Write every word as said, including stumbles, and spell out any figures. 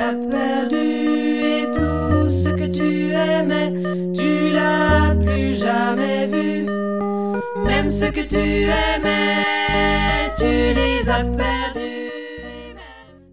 l'as perdu et tout ce que tu aimais, tu l'as plus jamais vu. Même ce que tu aimais, tu les as perdus.